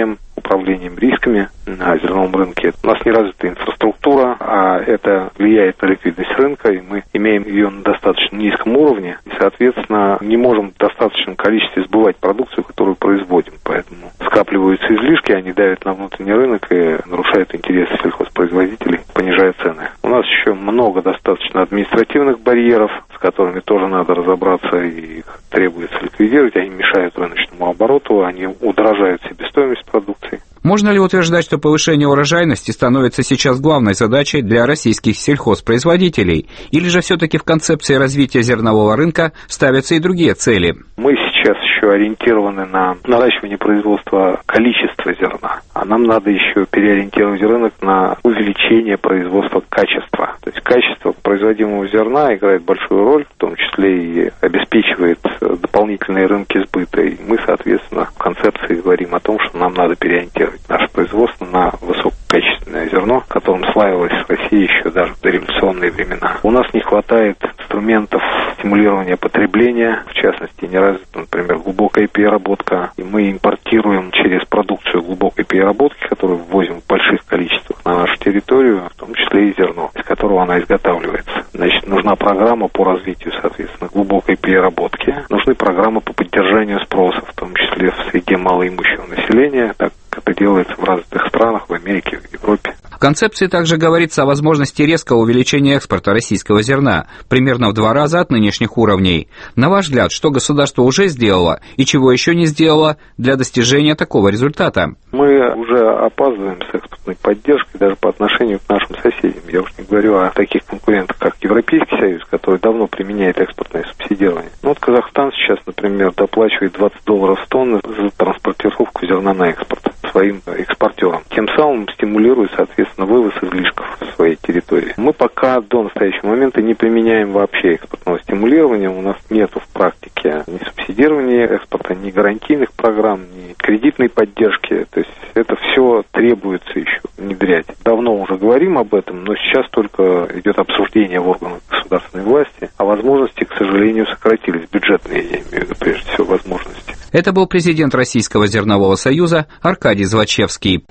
управлением рисками на зерновом рынке. У нас не развита инфраструктура, а это влияет на ликвидность рынка, и мы имеем ее на достаточно низком уровне, и, соответственно, не можем в достаточном количестве сбывать продукцию, которую производим. Поэтому скапливаются излишки, они давят на внутренний рынок и нарушают интересы сельхозпроизводителей, понижая цены. У нас еще много достаточно административных барьеров, с которыми тоже надо разобраться, и их требуется ликвидировать. Они мешают рыночному обороту, они удорожают себестоимость продукции. Можно ли утверждать, что повышение урожайности становится сейчас главной задачей для российских сельхозпроизводителей? Или же все-таки в концепции развития зернового рынка ставятся и другие цели? Мы сейчас еще ориентированы на наращивание производства количества зерна, а нам надо еще переориентировать рынок на увеличение производства качества. То есть качество производимого зерна играет большую роль, в том числе и обеспечивает дополнительные рынки сбыта. И мы, соответственно, в концепции говорим о том, что нам надо переориентировать наше производство на высококачественное зерно, которым славилась Россия еще даже в дореволюционные времена. У нас не хватает инструментов стимулирования потребления, в частности, не развита, например, глубокая переработка, и мы импортируем через продукцию глубокой переработки, которую ввозим в больших количествах на нашу территорию, в том числе и зерно, из которого она изготавливается. Значит, нужна программа по развитию, соответственно, глубокой переработки, нужны программы по поддержанию спроса, в том числе в среде малоимущего населения, так как это делается в развитых странах, в Америке, в Европе. В концепции также говорится о возможности резкого увеличения экспорта российского зерна, примерно в два раза от нынешних уровней. На ваш взгляд, что государство уже сделало и чего еще не сделало для достижения такого результата? Мы уже опаздываем с экспортной поддержкой даже по отношению к нашим соседям. Я уж не говорю о таких конкурентах, как Европейский Союз, который давно применяет экспортное субсидирование. Ну вот Казахстан сейчас, например, доплачивает двадцать долларов с тонны за транспортировку зерна на экспорт своим экспортерам. Тем самым стимулирует, соответственно, вывоз излишков со своей территории. Мы пока до настоящего момента не применяем вообще экспортного стимулирования. У нас нет в практике ни субсидирования экспорта, ни гарантийных программ, ни кредитной поддержки. То есть это все требуется еще внедрять. Давно уже говорим об этом, но сейчас только идет обсуждение в органах государственной власти, а возможности, к сожалению, сократились. Бюджетные, я имею в виду, прежде всего, возможности. Это был президент Российского зернового союза Аркадий Звачевский.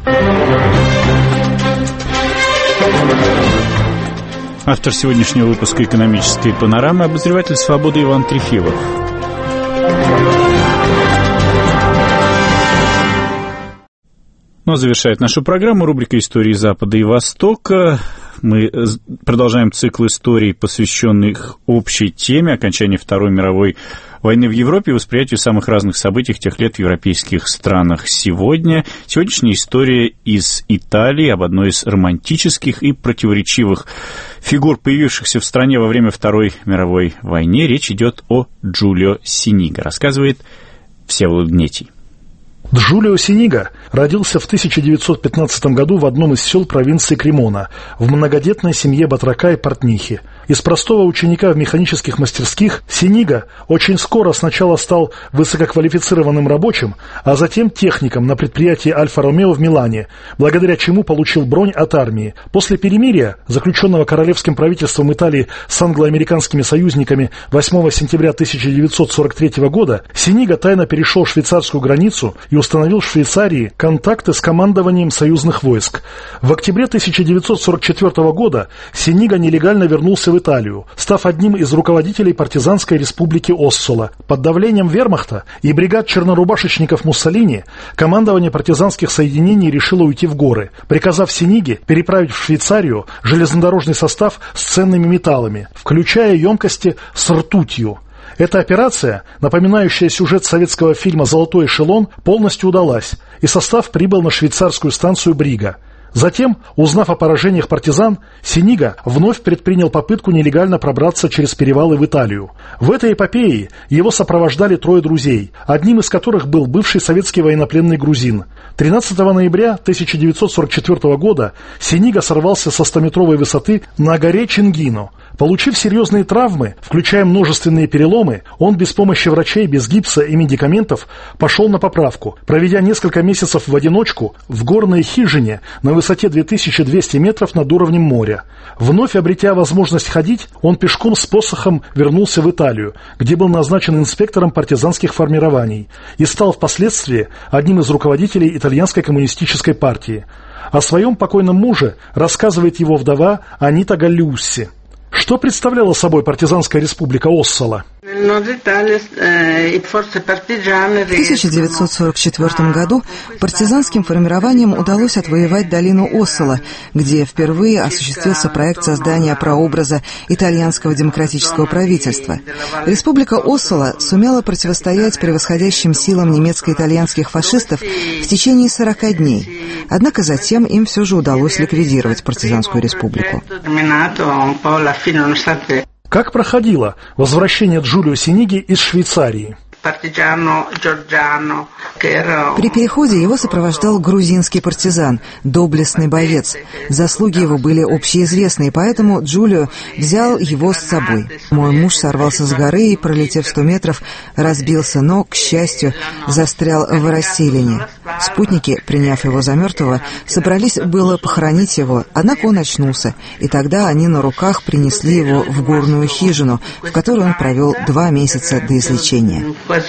Автор сегодняшнего выпуска «Экономической панорамы» — обозреватель «Свободы» Иван Трефилов. Ну а завершает нашу программу рубрика «Истории Запада и Востока». Мы продолжаем цикл историй, посвященных общей теме окончания Второй мировой войны в Европе и восприятию самых разных событий тех лет в европейских странах. Сегодня сегодняшняя история из Италии, об одной из романтических и противоречивых фигур, появившихся в стране во время Второй мировой войны. Речь идет о Джулио Синига, рассказывает Всеволод Гнетий. Джулио Синига родился в тысяча девятьсот пятнадцатом году в одном из сел провинции Кремона, в многодетной семье батрака и портнихи. Из простого ученика в механических мастерских Синига очень скоро сначала стал высококвалифицированным рабочим, а затем техником на предприятии Альфа-Ромео в Милане, благодаря чему получил бронь от армии. После перемирия, заключенного королевским правительством Италии с англо-американскими союзниками восьмого сентября тысяча девятьсот сорок третьего года, Синига тайно перешел швейцарскую границу и установил в Швейцарии контакты с командованием союзных войск. В октябре тысяча девятьсот сорок четвертого года Синига нелегально вернулся в Италию, став одним из руководителей партизанской республики Оссола. Под давлением вермахта и бригад чернорубашечников Муссолини командование партизанских соединений решило уйти в горы, приказав Синиге переправить в Швейцарию железнодорожный состав с ценными металлами, включая емкости с ртутью. Эта операция, напоминающая сюжет советского фильма «Золотой эшелон», полностью удалась, и состав прибыл на швейцарскую станцию Брига. Затем, узнав о поражениях партизан, Синига вновь предпринял попытку нелегально пробраться через перевалы в Италию. В этой эпопее его сопровождали трое друзей, одним из которых был бывший советский военнопленный грузин. тринадцатого ноября тысяча девятьсот сорок четвертого года Синига сорвался со стометровой высоты на горе Чингино. Получив серьезные травмы, включая множественные переломы, он без помощи врачей, без гипса и медикаментов пошел на поправку, проведя несколько месяцев в одиночку в горной хижине на высоте две тысячи двести метров над уровнем моря. Вновь обретя возможность ходить, он пешком с посохом вернулся в Италию, где был назначен инспектором партизанских формирований и стал впоследствии одним из руководителей итальянской коммунистической партии. О своем покойном муже рассказывает его вдова Анита Галлиусси. Что представляла собой партизанская республика Оссола? В тысяча девятьсот сорок четвёртом году партизанским формированиям удалось отвоевать долину Оссола, где впервые осуществился проект создания прообраза итальянского демократического правительства. Республика Оссола сумела противостоять превосходящим силам немецко-итальянских фашистов в течение сорока дней. Однако затем им все же удалось ликвидировать партизанскую республику. Как проходило возвращение Джулио Синиги из Швейцарии? При переходе его сопровождал грузинский партизан, доблестный боец. Заслуги его были общеизвестны, и поэтому Джулио взял его с собой. Мой муж сорвался с горы и, пролетев сто метров, разбился, но, к счастью, застрял в расселине. Спутники, приняв его за мертвого, собрались было похоронить его, однако он очнулся, и тогда они на руках принесли его в горную хижину, в которой он провел два месяца до излечения.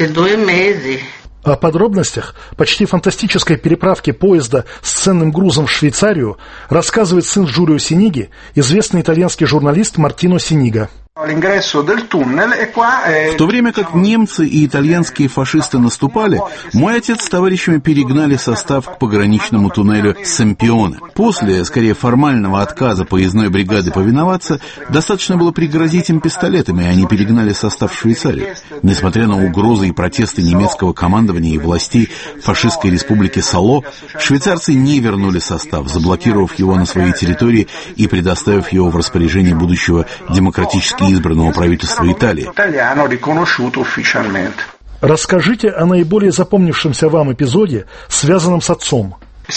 О подробностях почти фантастической переправки поезда с ценным грузом в Швейцарию рассказывает сын Джулио Синиги, известный итальянский журналист Мартино Синига. В то время как немцы и итальянские фашисты наступали, мой отец с товарищами перегнали состав к пограничному туннелю Семпионе. После, скорее, формального отказа поездной бригады повиноваться, достаточно было пригрозить им пистолетами, и они перегнали состав в Швейцарию. Несмотря на угрозы и протесты немецкого командования и властей фашистской республики Сало, швейцарцы не вернули состав, заблокировав его на своей территории и предоставив его в распоряжение будущего демократически избранного правительства Италии. Расскажите о наиболее запомнившемся вам эпизоде, связанном с отцом.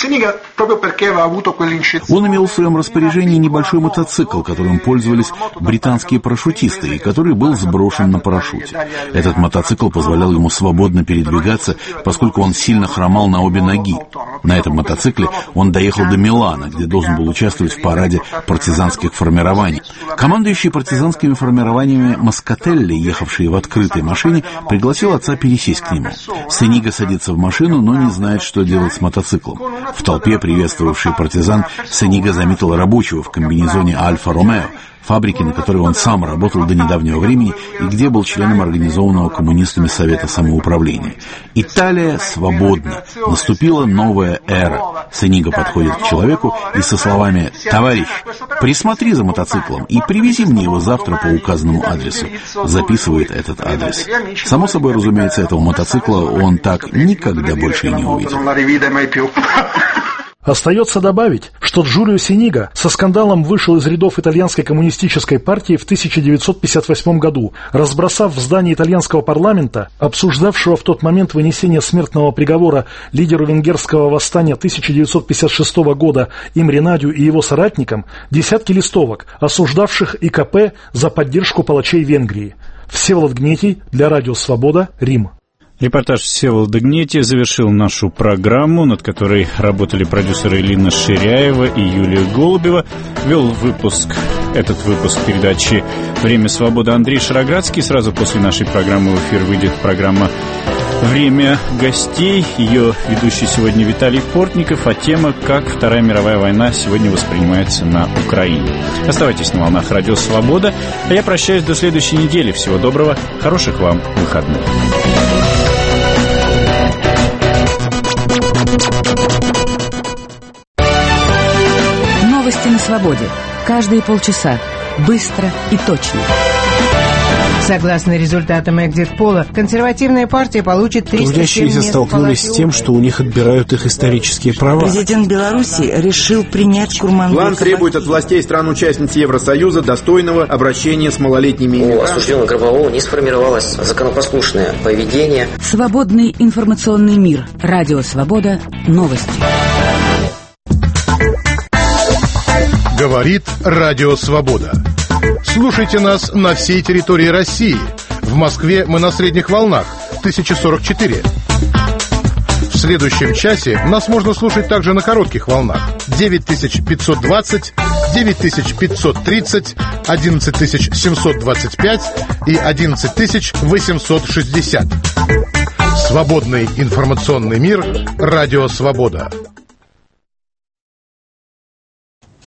Он имел в своем распоряжении небольшой мотоцикл, которым пользовались британские парашютисты, и который был сброшен на парашюте. Этот мотоцикл позволял ему свободно передвигаться, поскольку он сильно хромал на обе ноги. На этом мотоцикле он доехал до Милана, где должен был участвовать в параде партизанских формирований. Командующий партизанскими формированиями Маскателли, ехавший в открытой машине, пригласил отца пересесть к нему. Синига садится в машину, но не знает, что делать с мотоциклом. В толпе, приветствовавшей партизан, Синига заметил рабочего в комбинезоне Альфа-Ромео, фабрики, на которой он сам работал до недавнего времени и где был членом организованного коммунистами Совета самоуправления. Италия свободна. Наступила новая эра. Синига подходит к человеку и со словами «Товарищ, присмотри за мотоциклом и привези мне его завтра по указанному адресу», записывает этот адрес. Само собой, разумеется, этого мотоцикла он так никогда больше и не увидел. Остается добавить, что Джулио Синига со скандалом вышел из рядов итальянской коммунистической партии в тысяча девятьсот пятьдесят восьмом году, разбросав в здании итальянского парламента, обсуждавшего в тот момент вынесение смертного приговора лидеру венгерского восстания тысяча девятьсот пятьдесят шестого года Имре Надю и его соратникам, десятки листовок, осуждавших ИКП за поддержку палачей Венгрии. Всеволод Гнетий для Радио Свобода, Рим. Репортаж Всеволода Гнетия завершил нашу программу, над которой работали продюсеры Элина Ширяева и Юлия Голубева. Вел выпуск, этот выпуск передачи «Время свободы» Андрей Шароградский. Сразу после нашей программы в эфир выйдет программа «Время гостей». Ее ведущий сегодня Виталий Портников, а тема «Как Вторая мировая война сегодня воспринимается на Украине». Оставайтесь на волнах Радио Свобода, а я прощаюсь до следующей недели. Всего доброго, хороших вам выходных. Новости на свободе. Каждые полчаса. Быстро и точно. Согласно результатам экзит-пола, консервативная партия получит триста семь мест. Трудящиеся столкнулись с тем, что у них отбирают их исторические права. Президент Беларуси решил принять Курманбека. План требует от властей стран-участниц Евросоюза достойного обращения с малолетними иммигрантами. У осужденных Гробового не сформировалось законопослушное поведение. Свободный информационный мир. Радио Свобода. Новости. Говорит Радио Свобода. Слушайте нас на всей территории России. В Москве мы на средних волнах тысяча сорок четыре. В следующем часе нас можно слушать также на коротких волнах девять тысяч пятьсот двадцать, девять тысяч пятьсот тридцать, одиннадцать тысяч семьсот двадцать пять и одиннадцать тысяч восемьсот шестьдесят. Свободный информационный мир. Радио Свобода.